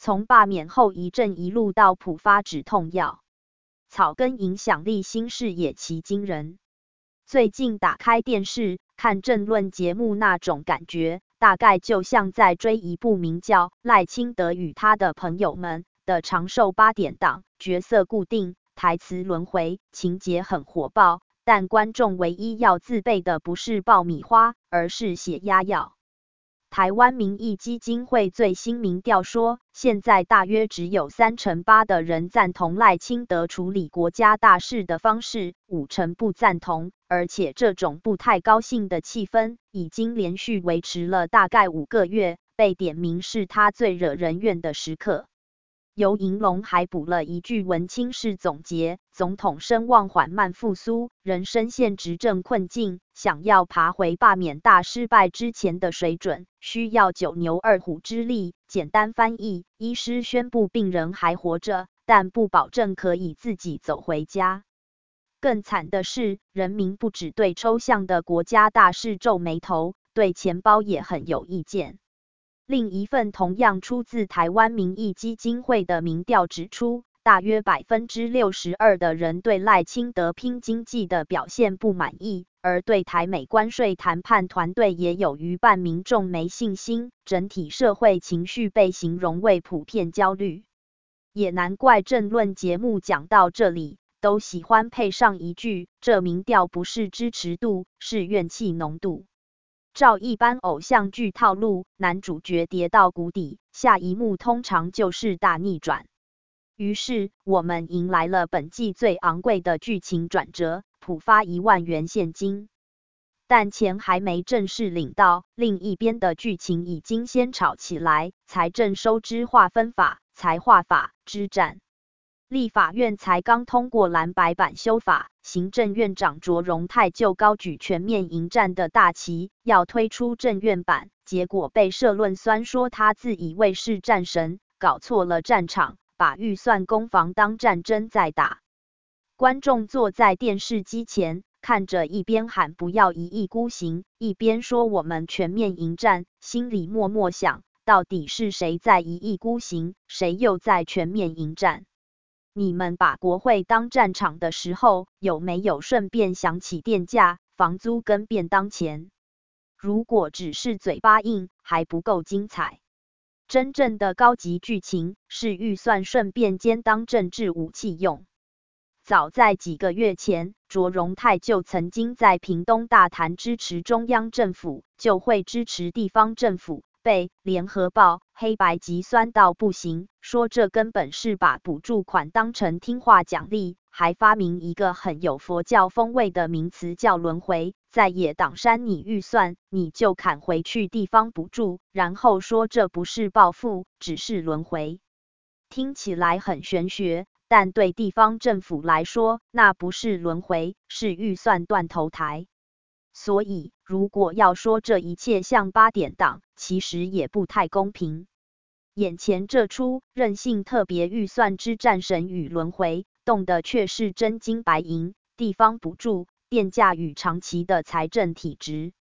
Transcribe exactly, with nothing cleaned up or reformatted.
从罢免后遗症一路到普发止痛药，草根影响力新视野其惊人。最近打开电视看政论节目，那种感觉大概就像在追一部名叫《赖清德与他的朋友们》的长寿八点档，角色固定，台词轮回，情节很火爆，但观众唯一要自备的不是爆米花，而是血压药。台湾民意基金会最新民调说，现在大约只有三成八的人赞同赖清德处理国家大事的方式，五成不赞同，而且这种不太高兴的气氛已经连续维持了大概五个月，被点名是他最惹人怨的时刻。尤银龙还补了一句文青式总结：总统声望缓慢复苏，仍深陷执政困境，想要爬回罢免大失败之前的水准，需要九牛二虎之力。简单翻译：医师宣布病人还活着，但不保证可以自己走回家。更惨的是，人民不只对抽象的国家大事皱眉头，对钱包也很有意见。另一份同样出自台湾民意基金会的民调指出，大约 百分之六十二 的人对赖清德拼经济的表现不满意，而对台美关税谈判团队也有逾半民众没信心，整体社会情绪被形容为普遍焦虑。也难怪政论节目讲到这里，都喜欢配上一句：这民调不是支持度，是怨气浓度。照一般偶像剧套路，男主角跌到谷底，下一幕通常就是大逆转。于是，我们迎来了本季最昂贵的剧情转折，普发一万元现金。但钱还没正式领到，另一边的剧情已经先吵起来，财政收支划分法、财划法之战。立法院才刚通过蓝白版修法，行政院长卓荣泰就高举全面迎战的大旗，要推出政院版，结果被社论酸说他自以为是战神，搞错了战场，把预算攻防当战争在打。观众坐在电视机前，看着一边喊不要一意孤行，一边说我们全面迎战，心里默默想，到底是谁在一意孤行，谁又在全面迎战？你们把国会当战场的时候，有没有顺便想起电价、房租跟便当钱？如果只是嘴巴硬，还不够精彩。真正的高级剧情是预算顺便兼当政治武器用。早在几个月前，卓荣泰就曾经在屏东大谈支持中央政府，就会支持地方政府。被联合报黑白极酸到不行，说这根本是把补助款当成听话奖励，还发明一个很有佛教风味的名词叫轮回，在野党删你预算，你就砍回去地方补助，然后说这不是报复，只是轮回。听起来很玄学，但对地方政府来说，那不是轮回，是预算断头台。所以，如果要说这一切像八点档，其实也不太公平。眼前这出任性特别预算之战神与轮回，动的却是真金白银，地方补助、电价与长期的财政体质。